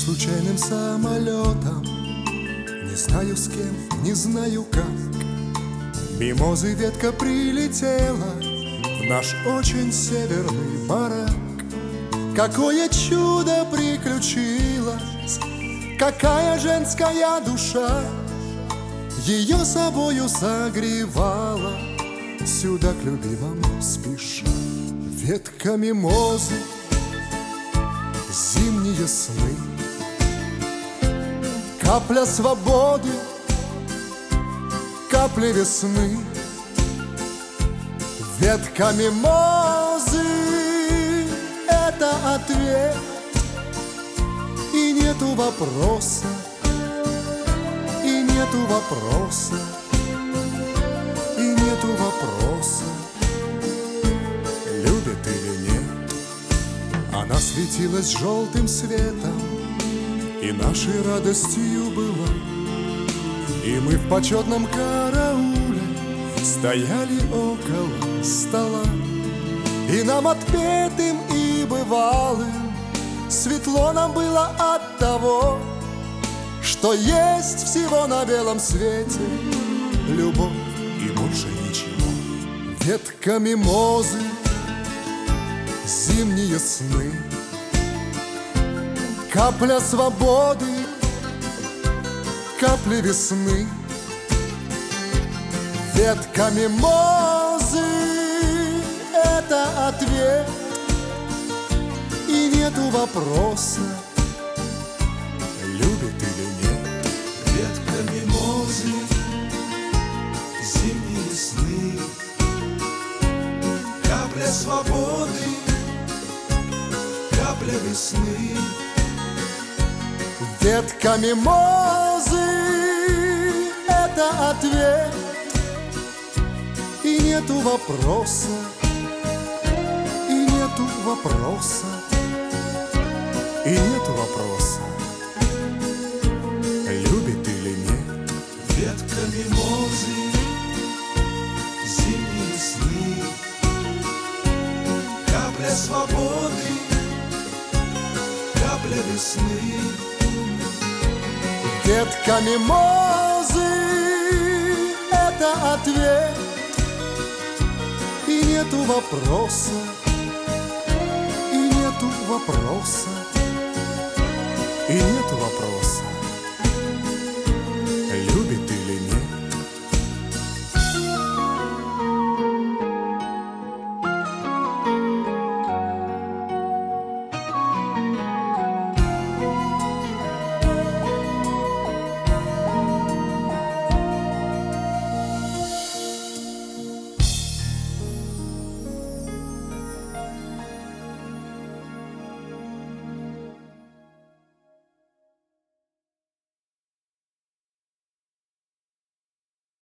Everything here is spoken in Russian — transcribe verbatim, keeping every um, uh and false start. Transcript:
случайным самолетом, не знаю с кем, не знаю как, мимозы ветка прилетела в наш очень северный барак. Какое чудо приключилось, какая женская душа ее собою согревала, сюда к любимому спеша. Ветка мимозы, зимние сны, капля свободы, капля весны. Ветка мимозы — это ответ, и нету вопроса, и нету вопроса, и нету вопроса, любит или нет. Она светилась желтым светом, и нашей радостью была. И мы в почетном карауле стояли около стола, и нам отпетым и бывалым светло нам было от того, что есть всего на белом свете любовь и больше ничего. Ветка мимозы, зимние сны, капля свободы, капли весны. Ветка мимозы — это ответ, и нету вопроса, любит или нет. Ветка мимозы, зимние сны, капля свободы, капля весны. Ветка мимозы — это ответ, и нету вопроса, и нету вопроса, и нету вопроса, любит или нет. Ветка мимозы, зимние сны, капля свободы, капля весны. Ветка мимозы — это ответ, и нету вопроса, и нету вопроса, и нету